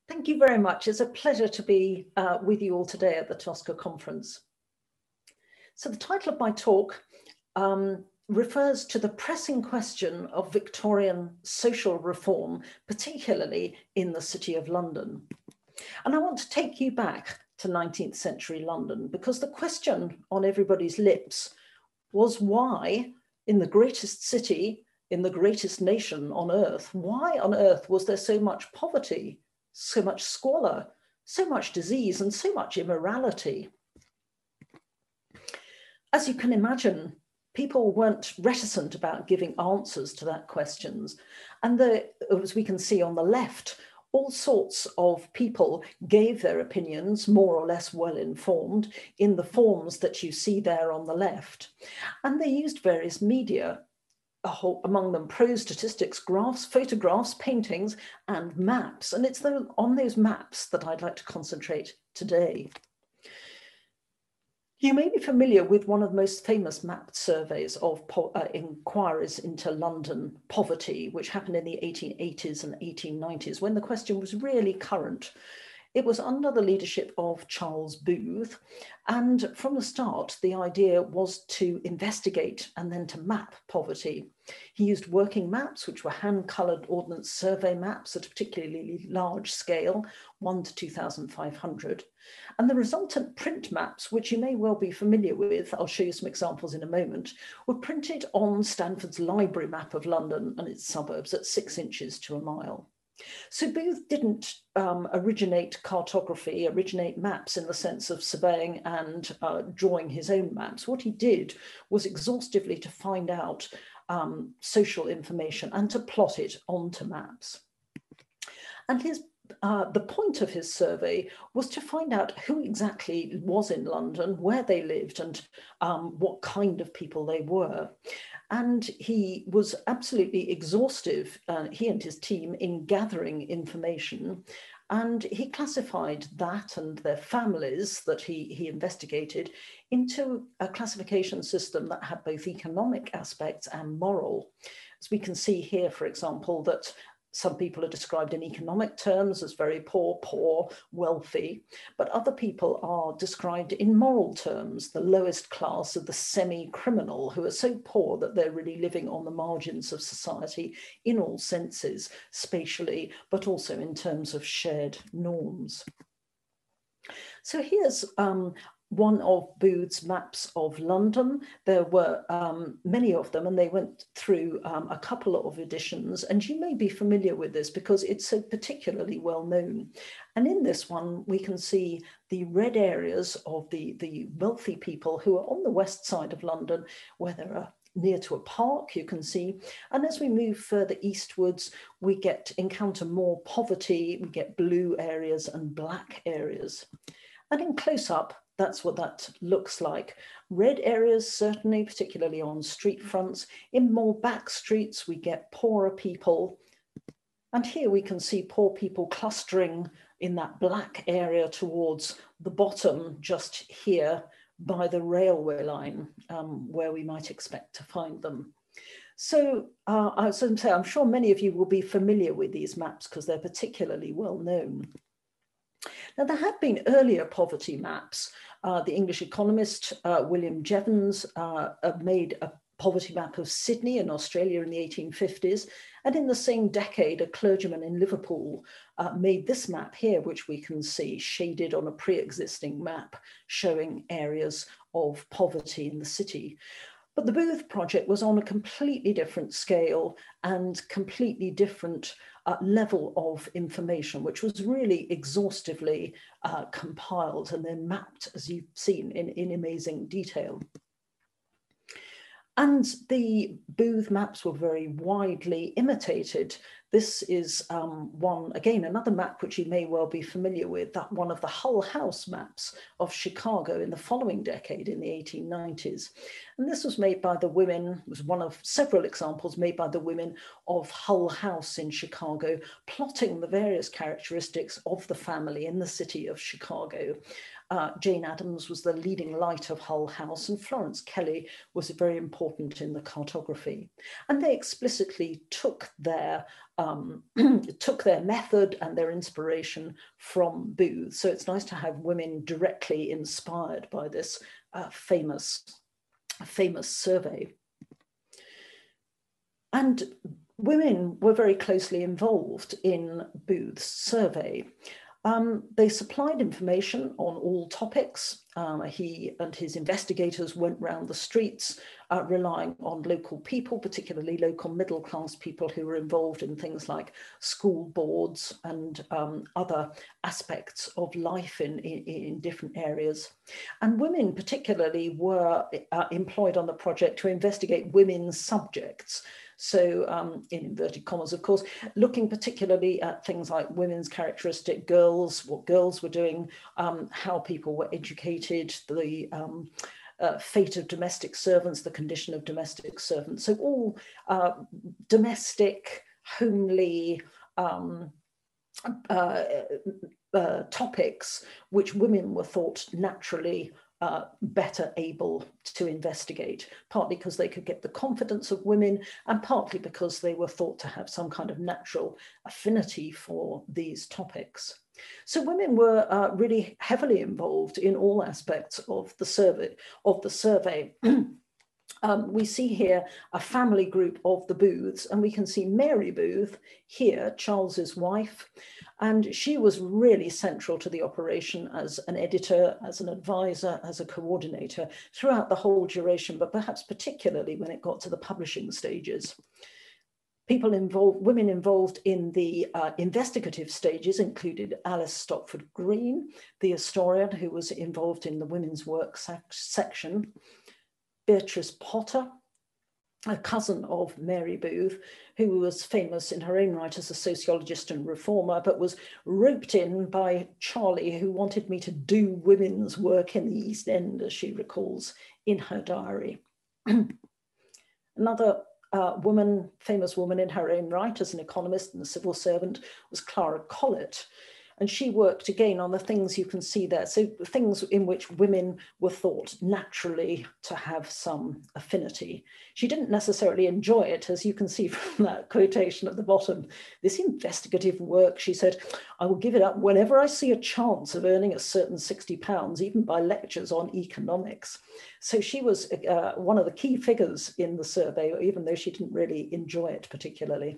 Thank you very much. It's a pleasure to be with you all today at the TOSCA conference. So the title of my talk refers to the pressing question of Victorian social reform, particularly in the City of London. And I want to take you back to 19th century London, because the question on everybody's lips was why, in the greatest city, in the greatest nation on earth, why on earth was there so much poverty, so much squalor, so much disease, and so much immorality? As you can imagine, people weren't reticent about giving answers to that questions. And as we can see on the left, all sorts of people gave their opinions, more or less well-informed, in the forms that you see there on the left. And they used various media, among them prose, statistics, graphs, photographs, paintings, and maps. And it's on those maps that I'd like to concentrate today. You may be familiar with one of the most famous mapped surveys of inquiries into London poverty, which happened in the 1880s and 1890s, when the question was really current. It was under the leadership of Charles Booth, and from the start, the idea was to investigate and then to map poverty. He used working maps, which were hand-coloured ordnance survey maps at a particularly large scale, 1 to 2,500. And the resultant print maps, which you may well be familiar with, I'll show you some examples in a moment, were printed on Stanford's library map of London and its suburbs at 6 inches to a mile. So Booth didn't originate cartography, originate maps in the sense of surveying and drawing his own maps. What he did was exhaustively to find out social information and to plot it onto maps. And the point of his survey was to find out who exactly was in London, where they lived, and what kind of people they were. And he was absolutely exhaustive, he and his team, in gathering information. And he classified that and their families that he investigated into a classification system that had both economic aspects and moral. As we can see here, for example, that some people are described in economic terms as very poor, wealthy, but other people are described in moral terms, the lowest class of the semi-criminal, who are so poor that they're really living on the margins of society in all senses, spatially, but also in terms of shared norms. So here's one of Booth's maps of London. There were many of them, and they went through a couple of editions, and you may be familiar with this because it's so particularly well known. And in this one, we can see the red areas of the wealthy people who are on the west side of London, where there are near to a park, you can see. And as we move further eastwards, we encounter more poverty, we get blue areas and black areas. And in close-up, that's what that looks like. Red areas, certainly, particularly on street fronts. In more back streets, we get poorer people. And here we can see poor people clustering in that black area towards the bottom, just here by the railway line, where we might expect to find them. So I'm sure many of you will be familiar with these maps because they're particularly well known. Now, there had been earlier poverty maps. The English economist William Jevons made a poverty map of Sydney in Australia in the 1850s. And in the same decade, a clergyman in Liverpool made this map here, which we can see shaded on a pre-existing map showing areas of poverty in the city. But the Booth project was on a completely different scale and completely different level of information, which was really exhaustively compiled and then mapped, as you've seen, in amazing detail. And the Booth maps were very widely imitated. This is another map which you may well be familiar with, that one of the Hull House maps of Chicago in the following decade, in the 1890s. And this was made by the women, was one of several examples made by the women of Hull House in Chicago, plotting the various characteristics of the family in the city of Chicago. Jane Addams was the leading light of Hull House, and Florence Kelly was very important in the cartography. And they explicitly took their method and their inspiration from Booth. So it's nice to have women directly inspired by this famous survey. And women were very closely involved in Booth's survey. They supplied information on all topics. He and his investigators went round the streets, relying on local people, particularly local middle-class people who were involved in things like school boards and other aspects of life in different areas. And women particularly were employed on the project to investigate women's subjects. So in inverted commas, of course, looking particularly at things like women's characteristic, girls, what girls were doing, how people were educated, the fate of domestic servants, the condition of domestic servants. So all domestic, homely topics which women were thought naturally better able to investigate, partly because they could get the confidence of women and partly because they were thought to have some kind of natural affinity for these topics. So women were really heavily involved in all aspects of the survey. We see here a family group of the Booths, and we can see Mary Booth here, Charles's wife, and she was really central to the operation as an editor, as an advisor, as a coordinator throughout the whole duration, but perhaps particularly when it got to the publishing stages. Women involved in the investigative stages included Alice Stopford Green, the historian who was involved in the women's work section, Beatrice Potter, a cousin of Mary Booth, who was famous in her own right as a sociologist and reformer, but was roped in by Charlie, who wanted me to do women's work in the East End, as she recalls in her diary. Another famous woman in her own right as an economist and a civil servant was Clara Collett. And she worked again on the things you can see there. So things in which women were thought naturally to have some affinity. She didn't necessarily enjoy it, as you can see from that quotation at the bottom. This investigative work, she said, I will give it up whenever I see a chance of earning a certain £60, even by lectures on economics. So she was one of the key figures in the survey, even though she didn't really enjoy it particularly.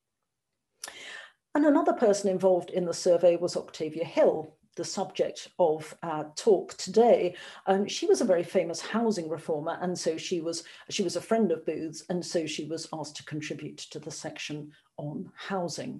And another person involved in the survey was Octavia Hill, the subject of our talk today. She was a very famous housing reformer, and so she was a friend of Booth's, and so she was asked to contribute to the section on housing.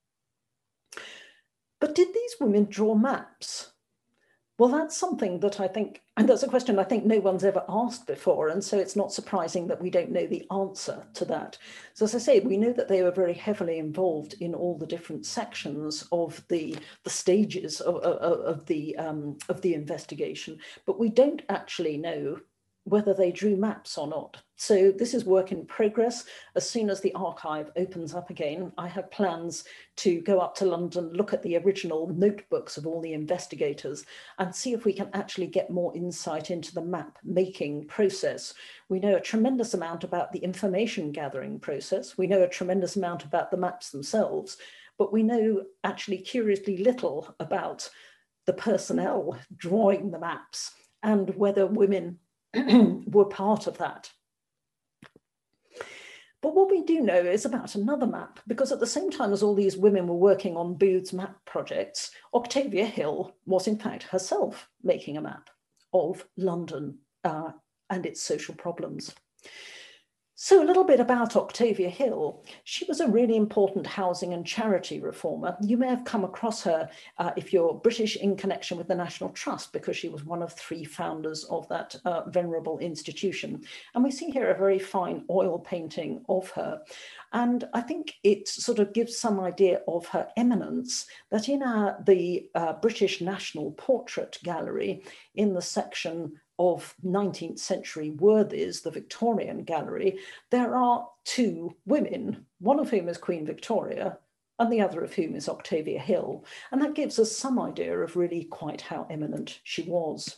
But did these women draw maps? Well, that's something that I think, and that's a question I think no one's ever asked before, and so it's not surprising that we don't know the answer to that. So as I say, we know that they were very heavily involved in all the different sections of the stages of the investigation, but we don't actually know whether they drew maps or not. So this is work in progress. As soon as the archive opens up again, I have plans to go up to London, look at the original notebooks of all the investigators and see if we can actually get more insight into the map making process. We know a tremendous amount about the information gathering process. We know a tremendous amount about the maps themselves, but we know actually curiously little about the personnel drawing the maps and whether women were part of that. But what we do know is about another map, because at the same time as all these women were working on Booth's map projects, Octavia Hill was in fact herself making a map of London and its social problems. So a little bit about Octavia Hill. She was a really important housing and charity reformer. You may have come across her if you're British in connection with the National Trust, because she was one of 3 founders of that venerable institution. And we see here a very fine oil painting of her. And I think it sort of gives some idea of her eminence, that in the British National Portrait Gallery, in the section of 19th century worthies, the Victorian gallery, there are two women, one of whom is Queen Victoria and the other of whom is Octavia Hill. And that gives us some idea of really quite how eminent she was.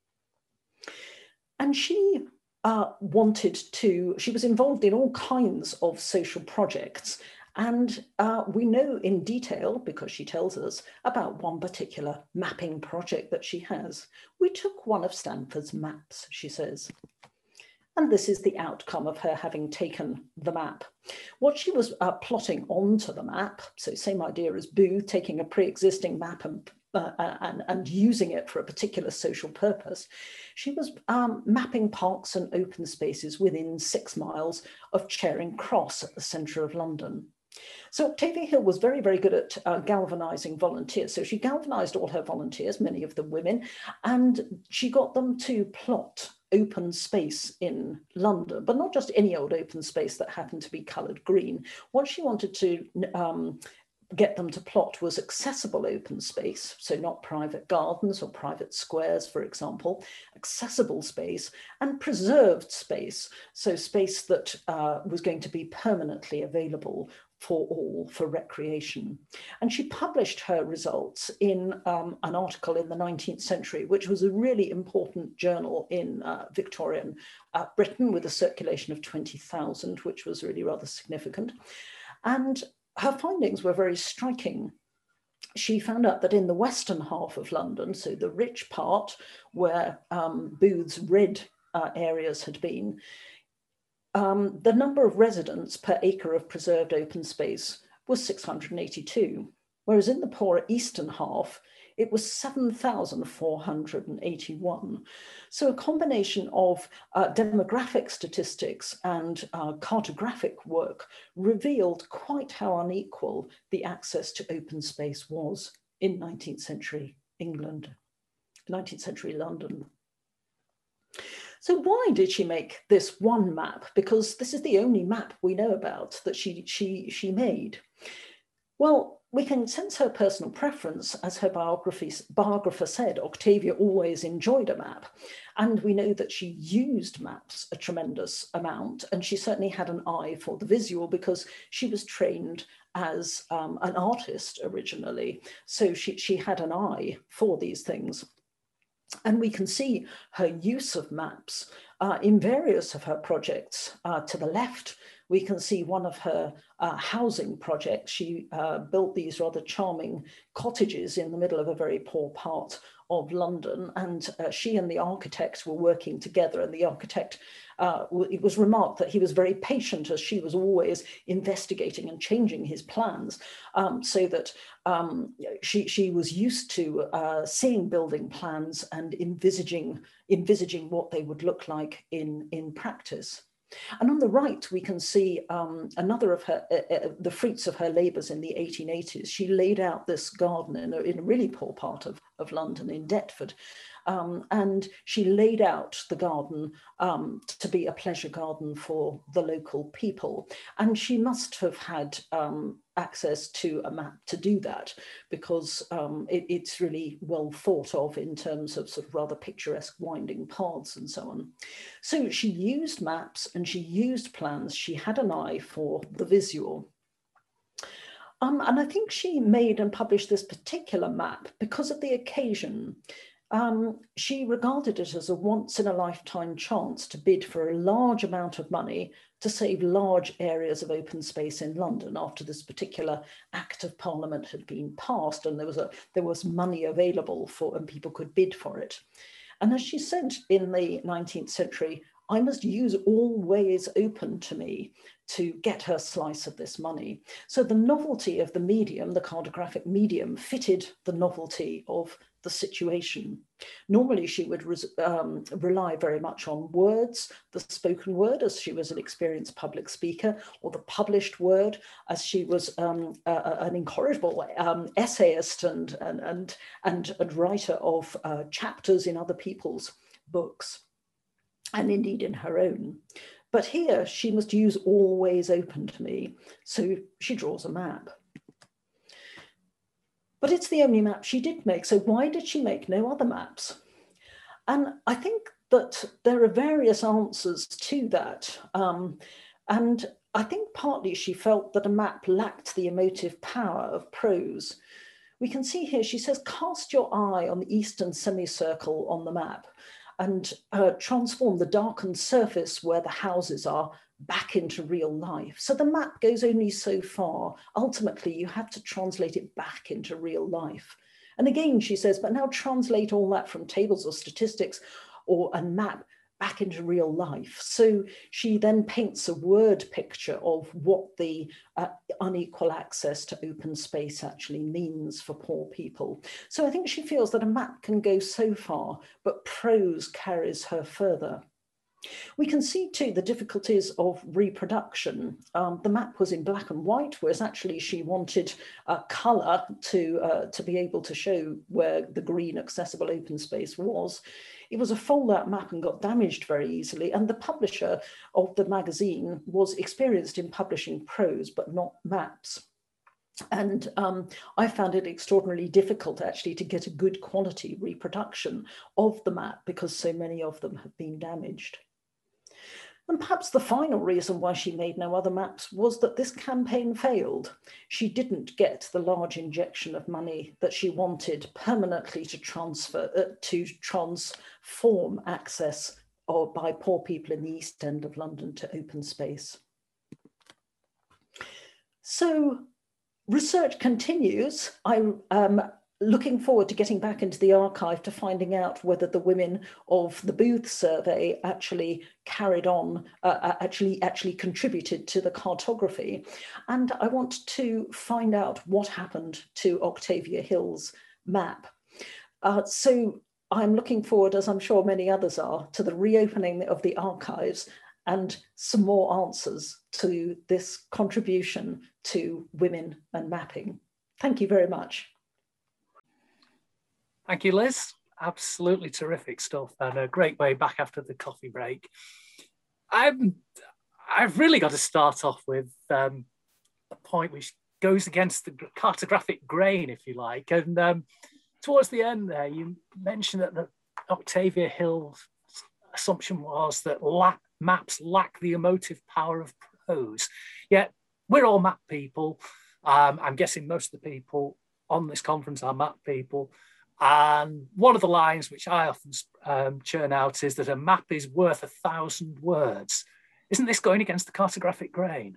And she she was involved in all kinds of social projects. And we know in detail, because she tells us, about one particular mapping project that she has. We took one of Stanford's maps, she says. And this is the outcome of her having taken the map. What she was plotting onto the map, so same idea as Booth, taking a pre-existing map and using it for a particular social purpose, she was mapping parks and open spaces within 6 miles of Charing Cross at the centre of London. So Octavia Hill was very, very good at galvanizing volunteers. So she galvanized all her volunteers, many of them women, and she got them to plot open space in London, but not just any old open space that happened to be coloured green. What she wanted to get them to plot was accessible open space, so not private gardens or private squares, for example, accessible space, and preserved space, so space that was going to be permanently available for all, for recreation. And she published her results in an article in the 19th century, which was a really important journal in Victorian Britain, with a circulation of 20,000, which was really rather significant. And her findings were very striking. She found out that in the western half of London, so the rich part where Booth's red areas had been, the number of residents per acre of preserved open space was 682, whereas in the poorer eastern half, it was 7,481. So a combination of demographic statistics and cartographic work revealed quite how unequal the access to open space was in 19th century England, 19th century London. So why did she make this one map? Because this is the only map we know about that she made. Well, we can sense her personal preference. As her biographer said, Octavia always enjoyed a map. And we know that she used maps a tremendous amount. And she certainly had an eye for the visual because she was trained as an artist originally. So she had an eye for these things. And we can see her use of maps in various of her projects. To the left, we can see one of her housing projects. She built these rather charming cottages in the middle of a very poor part of London, and she and the architect were working together, and the architect, it was remarked that he was very patient as she was always investigating and changing his plans, so that she was used to seeing building plans and envisaging what they would look like in practice. And on the right, we can see another of her, the fruits of her labours in the 1880s. She laid out this garden in a really poor part of London, in Deptford. And she laid out the garden to be a pleasure garden for the local people. And she must have had access to a map to do that, because it's really well thought of in terms of sort of rather picturesque winding paths and so on. So she used maps and she used plans. She had an eye for the visual. And I think she made and published this particular map because of the occasion. She regarded it as a once-in-a-lifetime chance to bid for a large amount of money to save large areas of open space in London after this particular Act of Parliament had been passed, and there was money available for, and people could bid for it. And as she said in the 19th century, I must use all ways open to me to get her slice of this money. So the novelty of the medium, the cartographic medium, fitted the novelty of the situation. Normally she would rely very much on words, the spoken word, as she was an experienced public speaker, or the published word, as she was an incorrigible essayist and writer of chapters in other people's books, and indeed in her own. But here she must use all ways open to me. So she draws a map. But it's the only map she did make. So why did she make no other maps? And I think that there are various answers to that. And I think partly she felt that a map lacked the emotive power of prose. We can see here, she says, cast your eye on the eastern semicircle on the map and transform the darkened surface where the houses are back into real life. So the map goes only so far. Ultimately, you have to translate it back into real life. And again, she says, but now translate all that from tables or statistics or a map back into real life. So she then paints a word picture of what the unequal access to open space actually means for poor people. So I think she feels that a map can go so far, but prose carries her further. We can see too the difficulties of reproduction. The map was in black and white, whereas actually she wanted colour to be able to show where the green accessible open space was. It was a fold-out map and got damaged very easily, and the publisher of the magazine was experienced in publishing prose, but not maps. And I found it extraordinarily difficult actually to get a good quality reproduction of the map because so many of them have been damaged. And perhaps the final reason why she made no other maps was that this campaign failed. She didn't get the large injection of money that she wanted permanently to transform access by poor people in the East End of London to open space. So research continues. I'm looking forward to getting back into the archive to finding out whether the women of the Booth survey actually carried on, actually contributed to the cartography. And I want to find out what happened to Octavia Hill's map. So I'm looking forward, as I'm sure many others are, to the reopening of the archives and some more answers to this contribution to women and mapping. Thank you very much. Thank you, Liz. Absolutely terrific stuff and a great way back after the coffee break. I've really got to start off with a point which goes against the cartographic grain, if you like. And towards the end there, you mentioned that the Octavia Hill's assumption was that maps lack the emotive power of prose. Yet we're all map people. I'm guessing most of the people on this conference are map people. And one of the lines which I often churn out is that a map is worth 1,000 words. Isn't this going against the cartographic grain?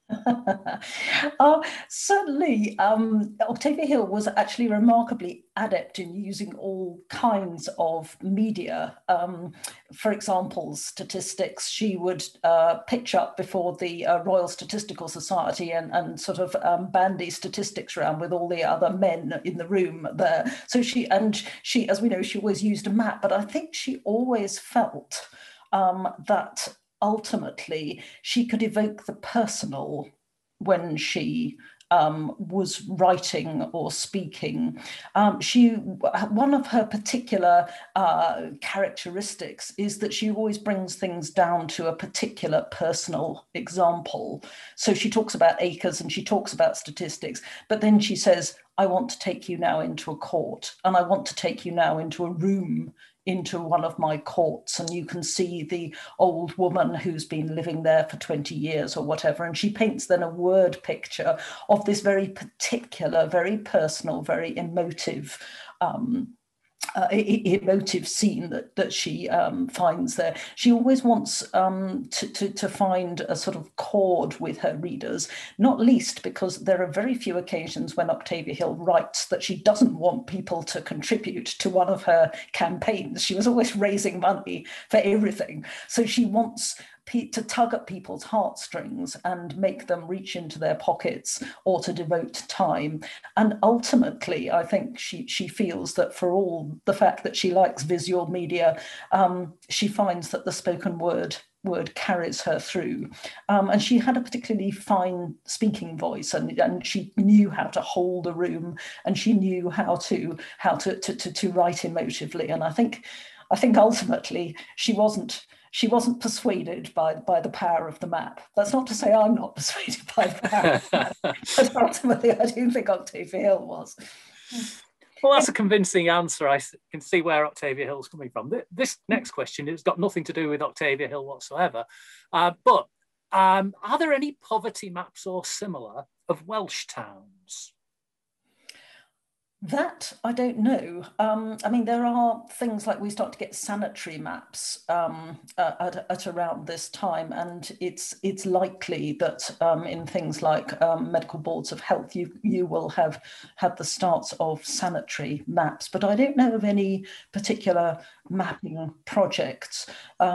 Certainly, Octavia Hill was actually remarkably adept in using all kinds of media. For example, statistics. She would pitch up before the Royal Statistical Society and sort of bandy statistics around with all the other men in the room there. So she, as we know, she always used a map, but I think she always felt that ultimately she could evoke the personal when she was writing or speaking. One of her particular characteristics is that she always brings things down to a particular personal example. So she talks about acres and she talks about statistics, but then she says, I want to take you now into a court, and I want to take you now into a room into one of my courts, and you can see the old woman who's been living there for 20 years or whatever. And she paints then a word picture of this very particular, very personal, very emotive emotive scene that she finds there. She always wants to find a sort of chord with her readers, not least because there are very few occasions when Octavia Hill writes that she doesn't want people to contribute to one of her campaigns. She was always raising money for everything. So she wants to tug at people's heartstrings and make them reach into their pockets or to devote time. And ultimately, I think she feels that for all the fact that she likes visual media, she finds that the spoken word carries her through. And she had a particularly fine speaking voice, and she knew how to hold a room, and she knew how to write emotively. And I think ultimately she wasn't persuaded by the power of the map. That's not to say I'm not persuaded by the power of the map, but ultimately I do think Octavia Hill was. Well, that's a convincing answer. Can see where Octavia Hill's coming from. This next question has got nothing to do with Octavia Hill whatsoever. But are there any poverty maps or similar of Welsh towns? That I don't know. I mean, there are things like we start to get sanitary maps at around this time, and it's likely that in things like medical boards of health, you will have had the starts of sanitary maps. But I don't know of any particular mapping projects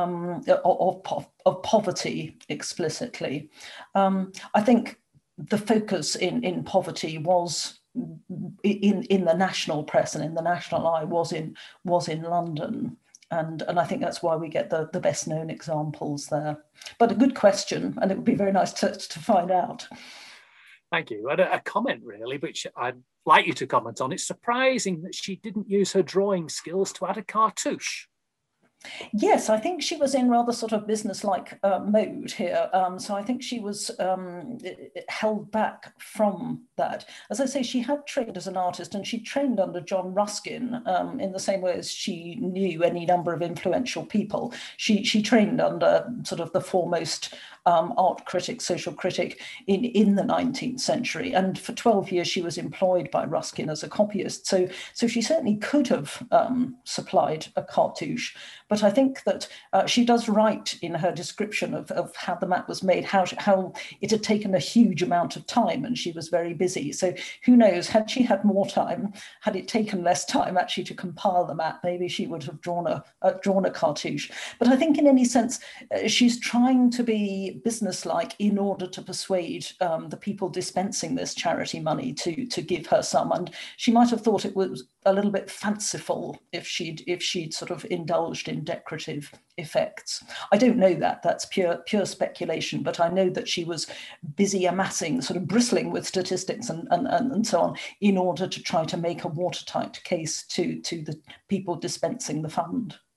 of poverty explicitly. I think the focus in poverty was in the national press and in the national eye was in London, and I think that's why we get the best known examples there. But a good question, and it would be very nice to find out. Thank you. And a comment really, which I'd like you to comment on. It's surprising that she didn't use her drawing skills to add a cartouche. Yes, I think she was in rather sort of business-like mode here. So I think she was held back from that. As I say, she had trained as an artist, and she trained under John Ruskin in the same way as she knew any number of influential people. She trained under sort of the foremost art critic, social critic in the 19th century. And for 12 years, she was employed by Ruskin as a copyist. So she certainly could have supplied a cartouche. But I think that she does write in her description of how the map was made, how it had taken a huge amount of time and she was very busy. So who knows, had she had more time, had it taken less time actually to compile the map, maybe she would have drawn a cartouche. But I think in any sense, she's trying to be businesslike in order to persuade the people dispensing this charity money to give her some. And she might have thought it was a little bit fanciful if she'd sort of indulged in decorative effects. I don't know that. That's pure speculation, but I know that she was busy amassing, sort of bristling with statistics and so on, in order to try to make a watertight case to the people dispensing the fund.